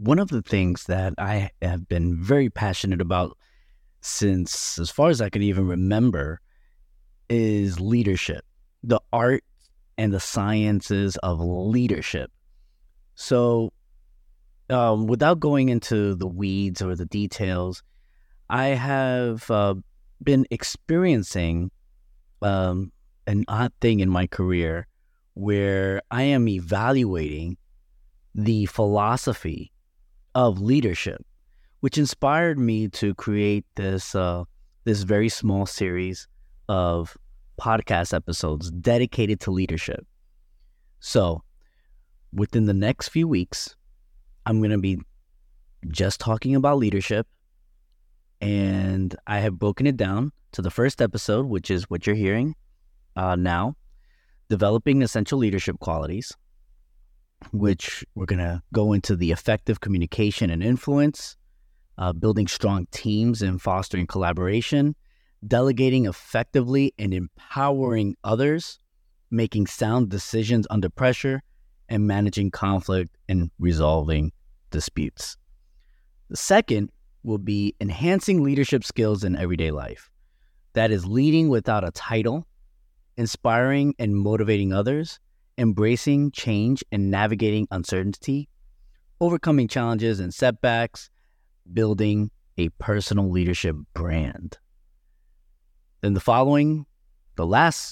One of the things that I have been very passionate about since as far as I could even remember is leadership, the art and the sciences of leadership. So without going into the weeds or the details, I have been experiencing an odd thing in my career where I am evaluating the philosophy of leadership, which inspired me to create this very small series of podcast episodes dedicated to leadership. So within the next few weeks, I'm going to be just talking about leadership, and I have broken it down to the first episode, which is what you're hearing now, developing essential leadership qualities, which we're going to go into the effective communication and influence, building strong teams and fostering collaboration, delegating effectively and empowering others, making sound decisions under pressure, and managing conflict and resolving disputes. The second will be enhancing leadership skills in everyday life. That is leading without a title, inspiring and motivating others, embracing change and navigating uncertainty, overcoming challenges and setbacks, building a personal leadership brand. Then the last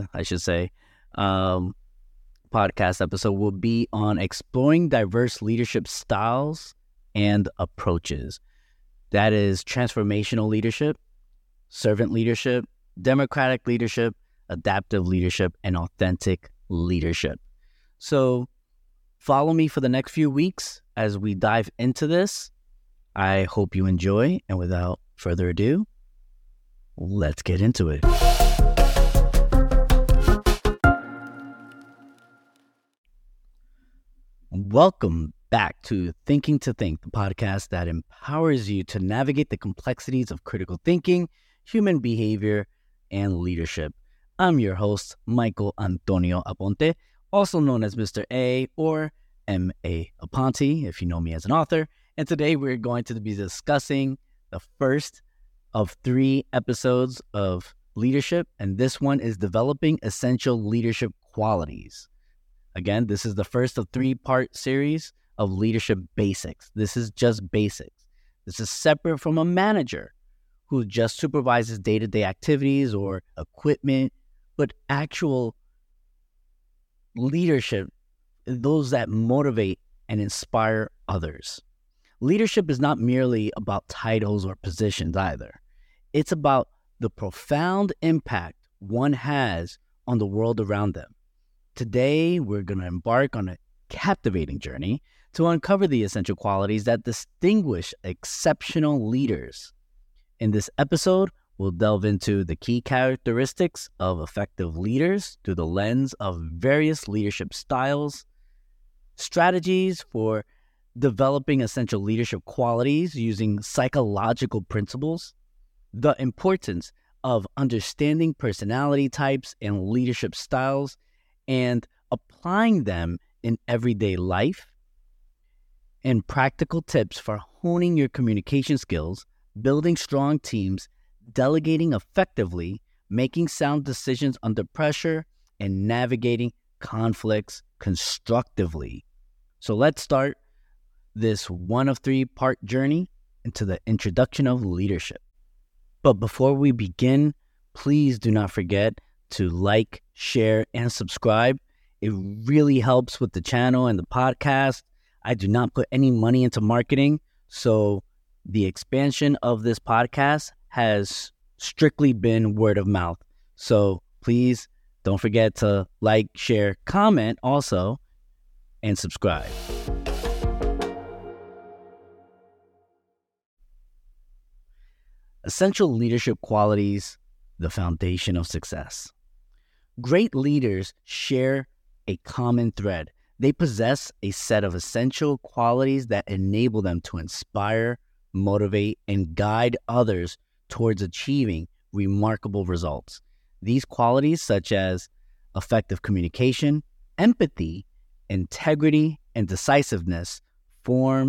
podcast episode will be on exploring diverse leadership styles and approaches. That is transformational leadership, servant leadership, democratic leadership, adaptive leadership, and authentic leadership. So follow me for the next few weeks as we dive into this. I hope you enjoy, and without further ado, let's get into it. Welcome back to Thinking to Think, the podcast that empowers you to navigate the complexities of critical thinking, human behavior, and leadership. I'm your host, Michael Antonio Aponte, also known as Mr. A or M.A. Aponte, if you know me as an author. And today we're going to be discussing the first of 3 episodes of leadership, and this one is developing essential leadership qualities. Again, this is the first of 3-part series of leadership basics. This is just basics. This is separate from a manager who just supervises day-to-day activities or equipment, but actual leadership, those that motivate and inspire others. Leadership is not merely about titles or positions either. It's about the profound impact one has on the world around them. Today, we're going to embark on a captivating journey to uncover the essential qualities that distinguish exceptional leaders. In this episode, we'll delve into the key characteristics of effective leaders through the lens of various leadership styles, strategies for developing essential leadership qualities using psychological principles, the importance of understanding personality types and leadership styles, and applying them in everyday life, and practical tips for honing your communication skills, building strong teams, delegating effectively, making sound decisions under pressure, and navigating conflicts constructively. So let's start this one of 3-part journey into the introduction of leadership. But before we begin, please do not forget to like, share, and subscribe. It really helps with the channel and the podcast. I do not put any money into marketing, so the expansion of this podcast has strictly been word of mouth. So please don't forget to like, share, comment also, and subscribe. Essential leadership qualities, the foundation of success. Great leaders share a common thread. They possess a set of essential qualities that enable them to inspire, motivate, and guide others towards achieving remarkable results. These qualities, such as effective communication, empathy, integrity, and decisiveness, form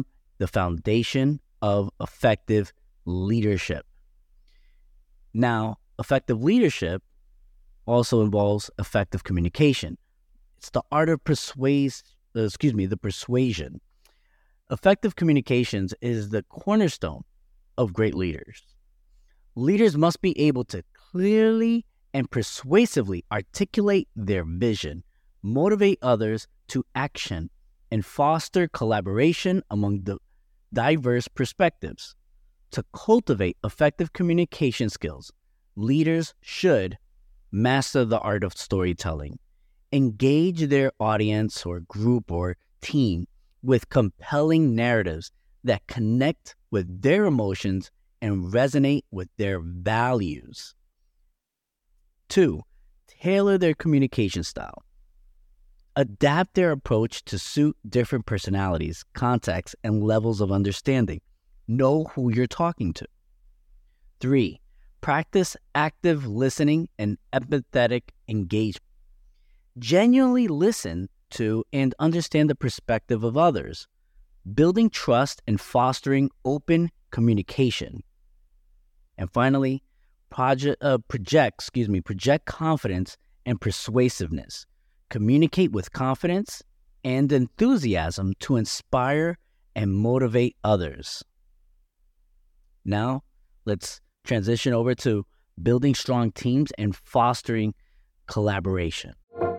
the foundation of effective leadership. Now, effective leadership also involves effective communication. It's the art of the persuasion. Effective communications is the cornerstone of great leaders. Leaders must be able to clearly and persuasively articulate their vision, motivate others to action, and foster collaboration among the diverse perspectives. To cultivate effective communication skills, leaders should master the art of storytelling, engage their audience or group or team with compelling narratives that connect with their emotions and resonate with their values. 2, tailor their communication style. Adapt their approach to suit different personalities, contexts, and levels of understanding. Know who you're talking to. 3, practice active listening and empathetic engagement. Genuinely listen to and understand the perspective of others, building trust and fostering open communication. And finally, project confidence and persuasiveness. Communicate with confidence and enthusiasm to inspire and motivate others. Now, let's transition over to building strong teams and fostering collaboration.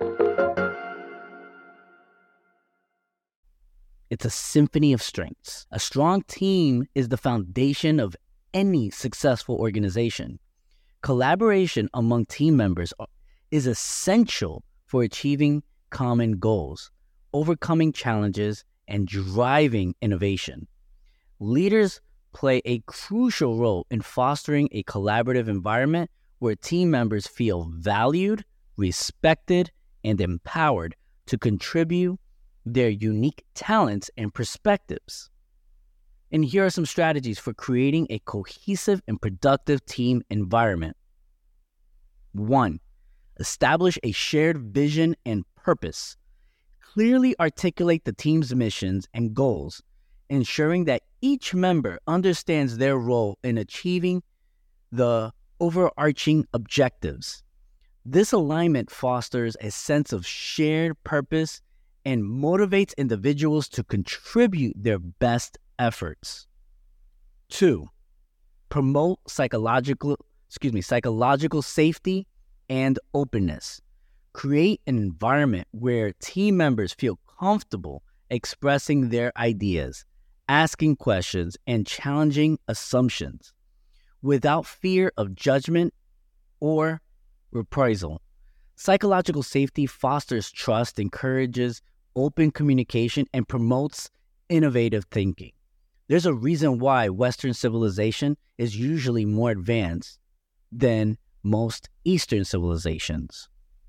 It's a symphony of strengths. A strong team is the foundation of any successful organization. Collaboration among team members is essential for achieving common goals, overcoming challenges, and driving innovation. Leaders play a crucial role in fostering a collaborative environment where team members feel valued, respected, and empowered to contribute their unique talents and perspectives. And here are some strategies for creating a cohesive and productive team environment. 1, establish a shared vision and purpose. Clearly articulate the team's missions and goals, ensuring that each member understands their role in achieving the overarching objectives. This alignment fosters a sense of shared purpose and motivates individuals to contribute their best efforts. 2, promote psychological safety and openness. Create an environment where team members feel comfortable expressing their ideas, asking questions, and challenging assumptions without fear of judgment or reprisal. Psychological safety fosters trust, encourages open communication, and promotes innovative thinking. There's a reason why Western civilization is usually more advanced than most Eastern civilizations.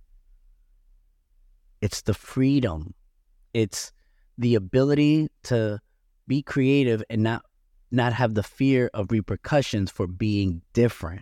It's the freedom. It's the ability to be creative and not have the fear of repercussions for being different.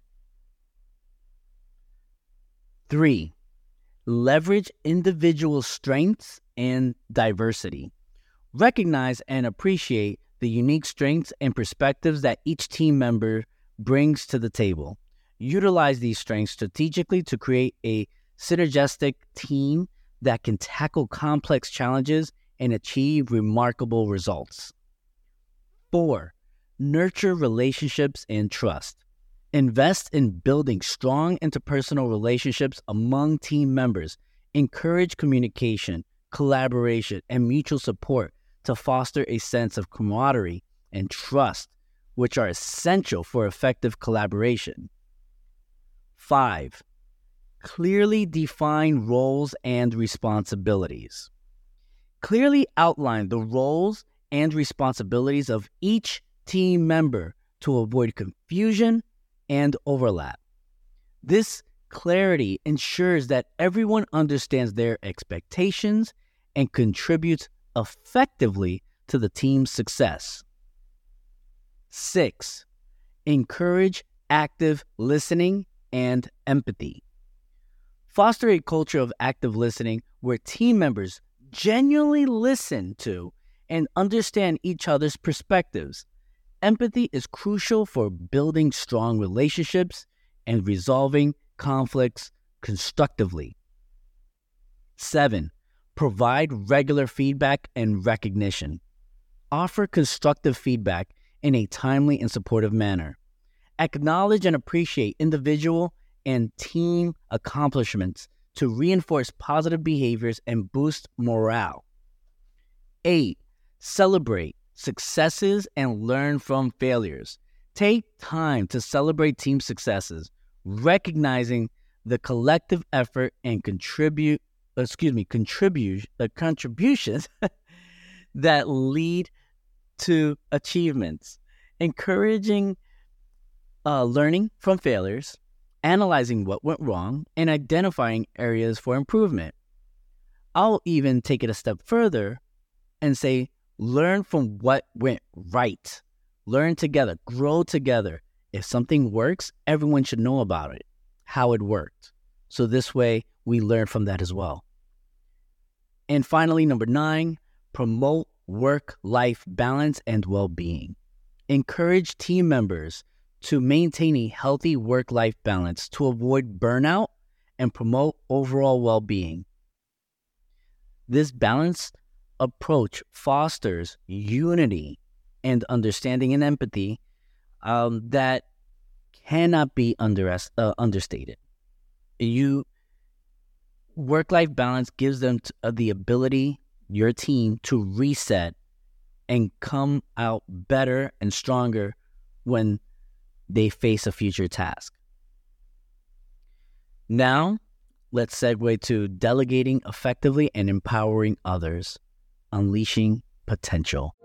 3, leverage individual strengths and diversity. Recognize and appreciate the unique strengths and perspectives that each team member brings to the table. Utilize these strengths strategically to create a synergistic team that can tackle complex challenges and achieve remarkable results. 4, nurture relationships and trust. Invest in building strong interpersonal relationships among team members. Encourage communication, collaboration, and mutual support to foster a sense of camaraderie and trust, which are essential for effective collaboration. 5, clearly define roles and responsibilities. Clearly outline the roles and responsibilities of each team member to avoid confusion and overlap. This clarity ensures that everyone understands their expectations and contributes effectively to the team's success. 6, encourage active listening and empathy. Foster a culture of active listening where team members genuinely listen to and understand each other's perspectives. Empathy is crucial for building strong relationships and resolving conflicts constructively. 7. Provide regular feedback and recognition. Offer constructive feedback in a timely and supportive manner. Acknowledge and appreciate individual and team accomplishments to reinforce positive behaviors and boost morale. 8. Celebrate successes and learn from failures. Take time to celebrate team successes, recognizing the collective effort and contributions that lead to achievements. Encouraging learning from failures, analyzing what went wrong, and identifying areas for improvement. I'll even take it a step further and say, learn from what went right. Learn together, grow together. If something works, everyone should know about it, how it worked. So this way, we learn from that as well. And finally, number 9, promote work-life balance and well-being. Encourage team members to maintain a healthy work-life balance to avoid burnout and promote overall well-being. This balanced approach fosters unity and understanding and empathy that cannot be understated. Work-life balance gives them the ability, your team, to reset and come out better and stronger when they face a future task. Now, let's segue to delegating effectively and empowering others, unleashing potential.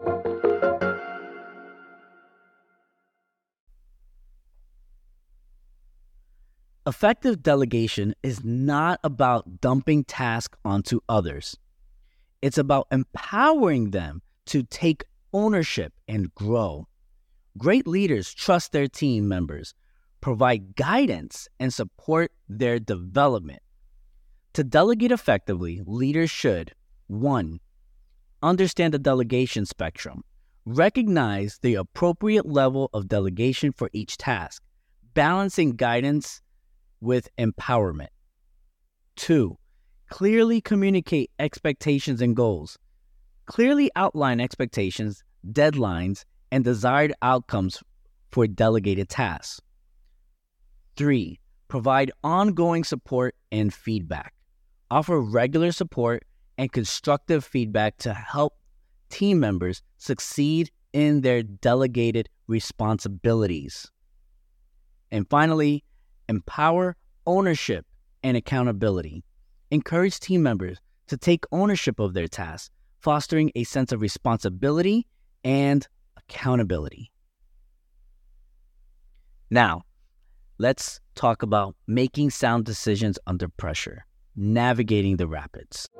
Effective delegation is not about dumping tasks onto others. It's about empowering them to take ownership and grow. Great leaders trust their team members, provide guidance, and support their development. To delegate effectively, leaders should 1. Understand the delegation spectrum. Recognize the appropriate level of delegation for each task, balancing guidance with empowerment. 2. Clearly communicate expectations and goals. Clearly outline expectations, deadlines, and desired outcomes for delegated tasks. 3. Provide ongoing support and feedback. Offer regular support and constructive feedback to help team members succeed in their delegated responsibilities. And finally, empower ownership and accountability. Encourage team members to take ownership of their tasks, fostering a sense of responsibility and accountability. Now, let's talk about making sound decisions under pressure, navigating the rapids.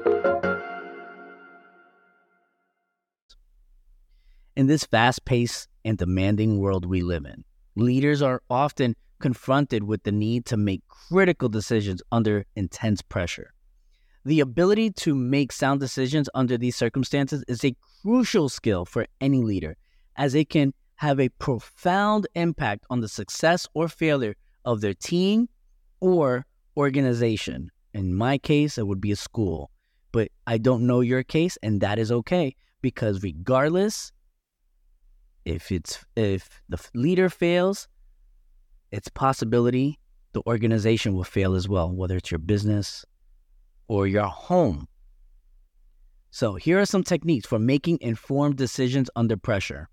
In this fast-paced and demanding world we live in, leaders are often confronted with the need to make critical decisions under intense pressure. The ability to make sound decisions under these circumstances is a crucial skill for any leader, as it can have a profound impact on the success or failure of their team or organization. In my case, it would be a school, but I don't know your case, and that is okay, because regardless, if the leader fails, it's possibility the organization will fail as well, whether it's your business or your home. So here are some techniques for making informed decisions under pressure.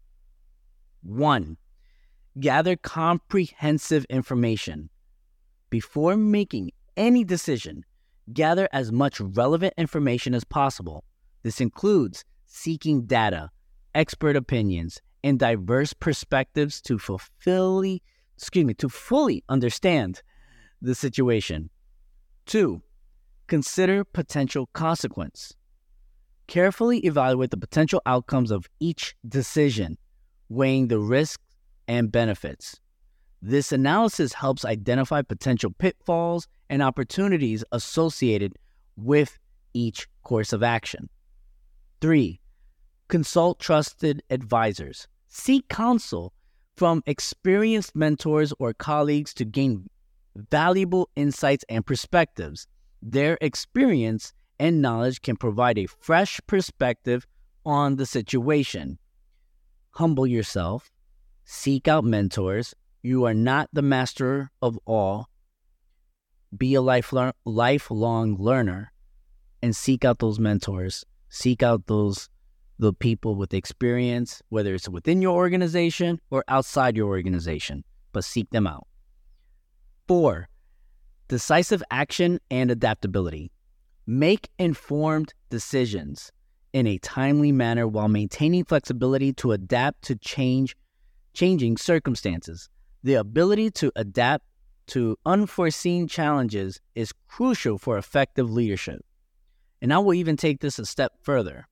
1. Gather comprehensive information. Before making any decision, gather as much relevant information as possible. This includes seeking data, expert opinions, and diverse perspectives to fully understand the situation. 2. Consider potential consequence. Carefully evaluate the potential outcomes of each decision, weighing the risks and benefits. This analysis helps identify potential pitfalls and opportunities associated with each course of action. 3. Consult trusted advisors. Seek counsel from experienced mentors or colleagues to gain valuable insights and perspectives. Their experience and knowledge can provide a fresh perspective on the situation. Humble yourself. Seek out mentors. You are not the master of all. Be a lifelong learner and seek out those mentors. Seek out the people with experience, whether it's within your organization or outside your organization, but seek them out. 4, decisive action and adaptability. Make informed decisions in a timely manner while maintaining flexibility to adapt to changing circumstances. The ability to adapt to unforeseen challenges is crucial for effective leadership. And I will even take this a step further.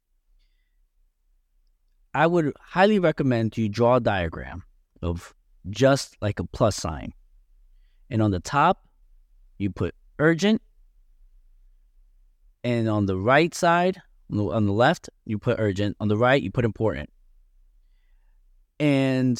I would highly recommend you draw a diagram of just like a plus sign. And on the top, you put urgent. And on the right side, on the left, you put urgent. On the right, you put important. And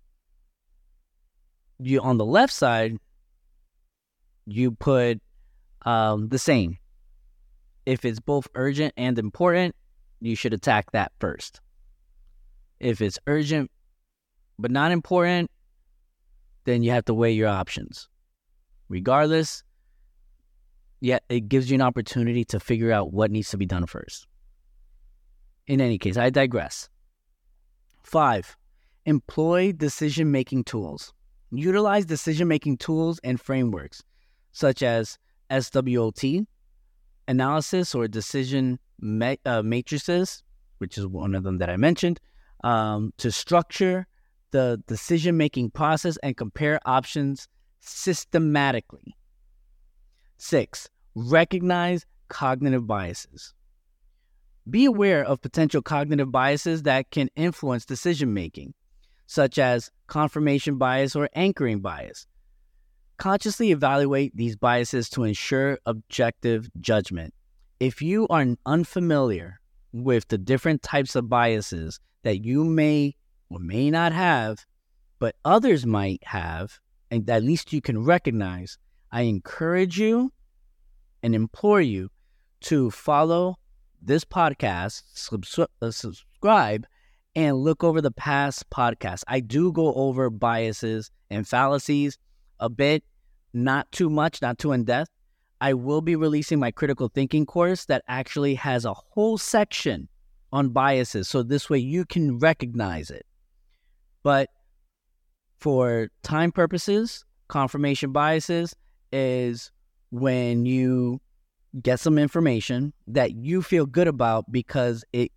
you on the left side, you put the same. If it's both urgent and important, you should attack that first. If it's urgent but not important, then you have to weigh your options. Regardless, yet it gives you an opportunity to figure out what needs to be done first. In any case, I digress. 5, employ decision-making tools. Utilize decision-making tools and frameworks such as SWOT, analysis or decision matrices, which is one of them that I mentioned, to structure the decision-making process and compare options systematically. 6, recognize cognitive biases. Be aware of potential cognitive biases that can influence decision-making, such as confirmation bias or anchoring bias. Consciously evaluate these biases to ensure objective judgment. If you are unfamiliar with the different types of biases that you may or may not have, but others might have, and at least you can recognize, I encourage you and implore you to follow this podcast, subscribe, and look over the past podcasts. I do go over biases and fallacies a bit, not too much, not too in-depth. I will be releasing my critical thinking course that actually has a whole section on biases, so this way you can recognize it. But for time purposes, confirmation biases is when you get some information that you feel good about because it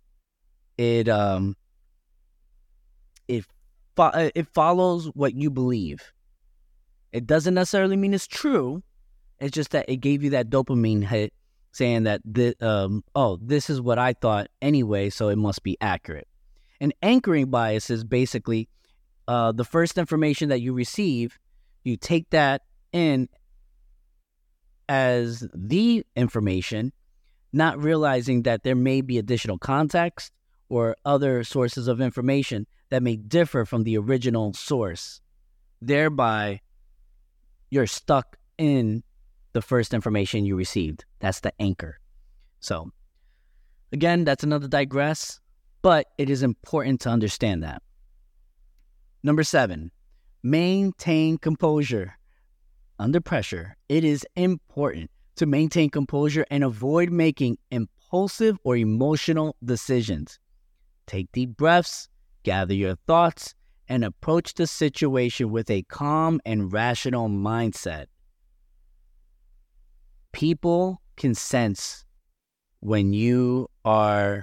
follows what you believe. It doesn't necessarily mean it's true. It's just that it gave you that dopamine hit saying that, this is what I thought anyway, so it must be accurate. And anchoring bias is basically the first information that you receive, you take that in as the information, not realizing that there may be additional context or other sources of information that may differ from the original source. Thereby, you're stuck in the first information you received. That's the anchor. So, again, that's another digress, but it is important to understand that. Number 7, maintain composure. Under pressure, it is important to maintain composure and avoid making impulsive or emotional decisions. Take deep breaths, gather your thoughts, and approach the situation with a calm and rational mindset. People can sense when you are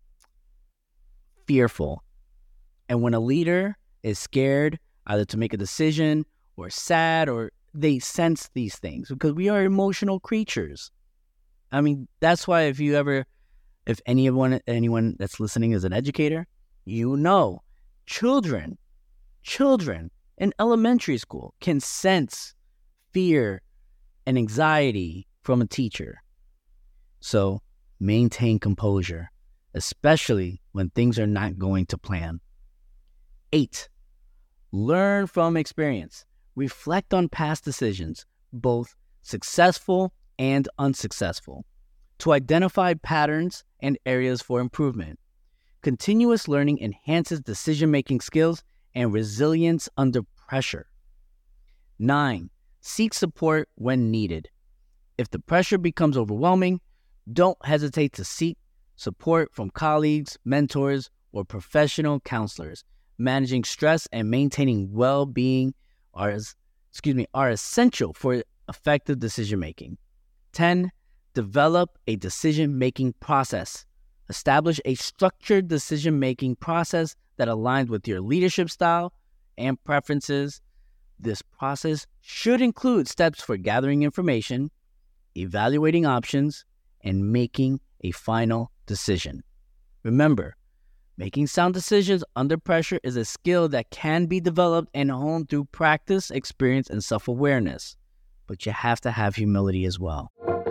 fearful. And when a leader is scared, either to make a decision or sad, or they sense these things because we are emotional creatures. I mean, that's why if anyone that's listening is an educator, you know, children in elementary school can sense fear and anxiety from a teacher. So maintain composure. especially when things are not going to plan. 8. Learn from experience. Reflect on past decisions, both successful and unsuccessful, to identify patterns and areas for improvement. Continuous learning enhances decision-making skills and resilience under pressure. 9. Seek support when needed. If the pressure becomes overwhelming, don't hesitate to seek support from colleagues, mentors, or professional counselors. Managing stress and maintaining well-being are essential for effective decision-making. 10. Develop a decision-making process. Establish a structured decision-making process that aligns with your leadership style and preferences. This process should include steps for gathering information, evaluating options, and making a final decision. Remember, making sound decisions under pressure is a skill that can be developed and honed through practice, experience, and self-awareness. But you have to have humility as well.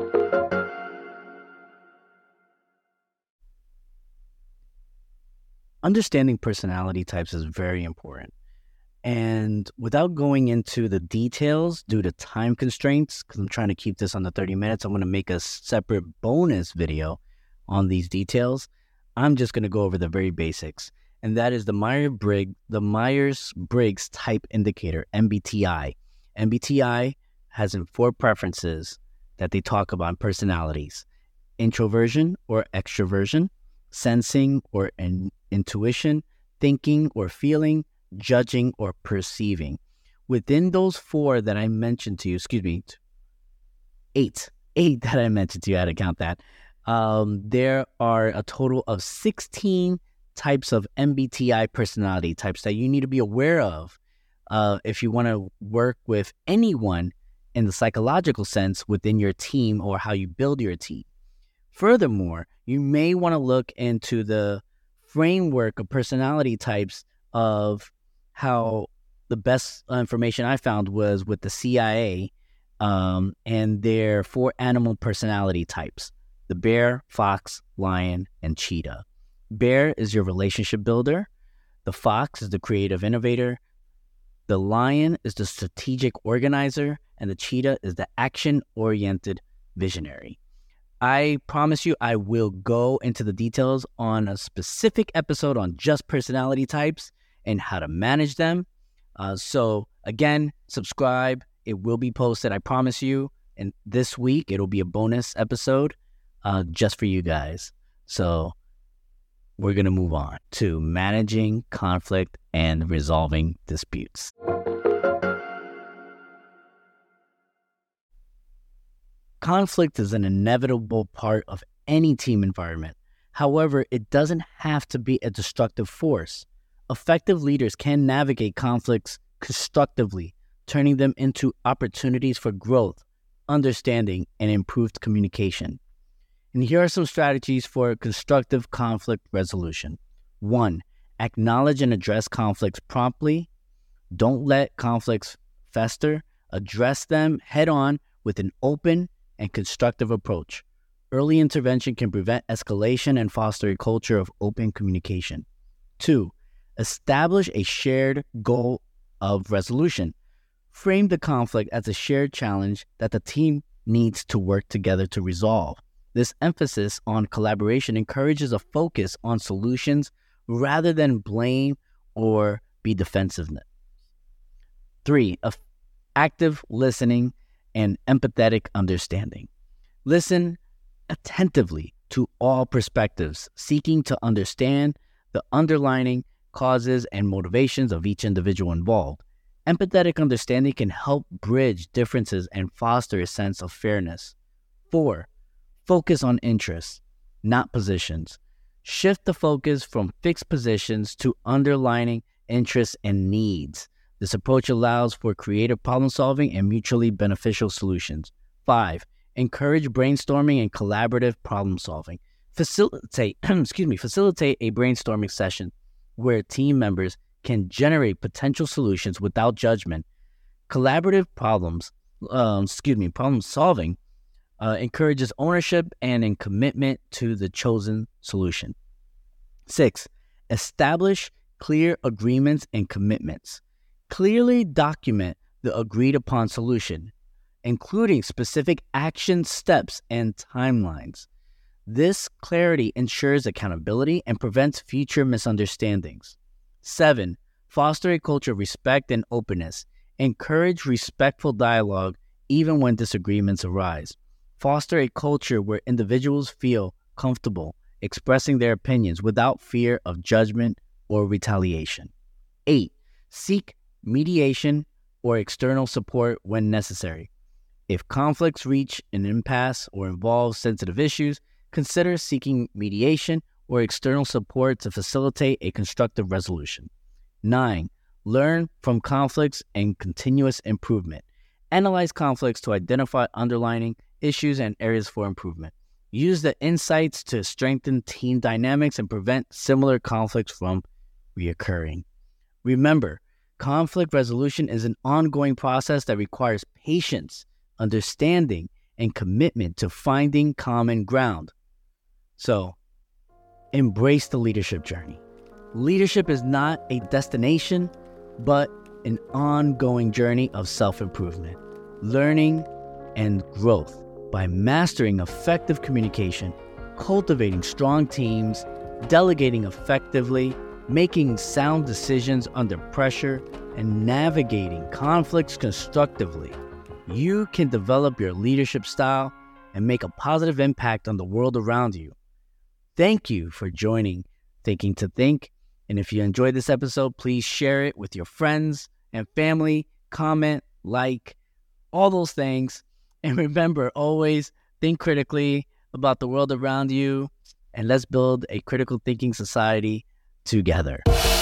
Understanding personality types is very important. And without going into the details due to time constraints, because I'm trying to keep this under 30 minutes, I'm going to make a separate bonus video on these details. I'm just going to go over the very basics. And that is the Myers-Briggs Type Indicator, MBTI. MBTI has 4 preferences that they talk about personalities: introversion or extroversion, sensing or intuition, thinking or feeling, judging or perceiving. Within those 4 that I mentioned to you, 8 that I mentioned to you, I had to count that. There are a total of 16 types of MBTI personality types that you need to be aware of if you want to work with anyone in the psychological sense within your team or how you build your team. Furthermore, you may want to look into the framework of personality types of how the best information I found was with the CIA and their 4 animal personality types: the bear, fox, lion, and cheetah. Bear is your relationship builder. The fox is the creative innovator. The lion is the strategic organizer. And the cheetah is the action-oriented visionary. I promise you, I will go into the details on a specific episode on just personality types and how to manage them. So again, subscribe. It will be posted, I promise you. And this week, it'll be a bonus episode just for you guys. So we're going to move on to managing conflict and resolving disputes. Conflict is an inevitable part of any team environment. However, it doesn't have to be a destructive force. Effective leaders can navigate conflicts constructively, turning them into opportunities for growth, understanding, and improved communication. And here are some strategies for constructive conflict resolution. 1. Acknowledge and address conflicts promptly. Don't let conflicts fester. Address them head on with an open and constructive approach. Early intervention can prevent escalation and foster a culture of open communication. 2. Establish a shared goal of resolution. Frame the conflict as a shared challenge that the team needs to work together to resolve. This emphasis on collaboration encourages a focus on solutions rather than blame or be defensiveness. 3. Active listening and empathetic understanding. Listen attentively to all perspectives, seeking to understand the underlying causes and motivations of each individual involved. Empathetic understanding can help bridge differences and foster a sense of fairness. 4. Focus on interests, not positions. Shift the focus from fixed positions to underlying interests and needs. This approach allows for creative problem solving and mutually beneficial solutions. 5. Encourage brainstorming and collaborative problem solving. Facilitate a brainstorming session where team members can generate potential solutions without judgment. Collaborative problem solving encourages ownership and a commitment to the chosen solution. 6, establish clear agreements and commitments. Clearly document the agreed upon solution, including specific action steps and timelines. This clarity ensures accountability and prevents future misunderstandings. 7, foster a culture of respect and openness. Encourage respectful dialogue even when disagreements arise. Foster a culture where individuals feel comfortable expressing their opinions without fear of judgment or retaliation. 8, seek mediation or external support when necessary. If conflicts reach an impasse or involve sensitive issues, consider seeking mediation or external support to facilitate a constructive resolution. 9, learn from conflicts and continuous improvement. Analyze conflicts to identify underlying issues and areas for improvement. Use the insights to strengthen team dynamics and prevent similar conflicts from reoccurring. Remember, conflict resolution is an ongoing process that requires patience, understanding, and commitment to finding common ground. So, embrace the leadership journey. Leadership is not a destination, but an ongoing journey of self-improvement, learning, and growth. By mastering effective communication, cultivating strong teams, delegating effectively, making sound decisions under pressure, and navigating conflicts constructively, you can develop your leadership style and make a positive impact on the world around you. Thank you for joining Thinking to Think. And if you enjoyed this episode, please share it with your friends and family, comment, like, all those things. And remember, always think critically about the world around you, and let's build a critical thinking society together.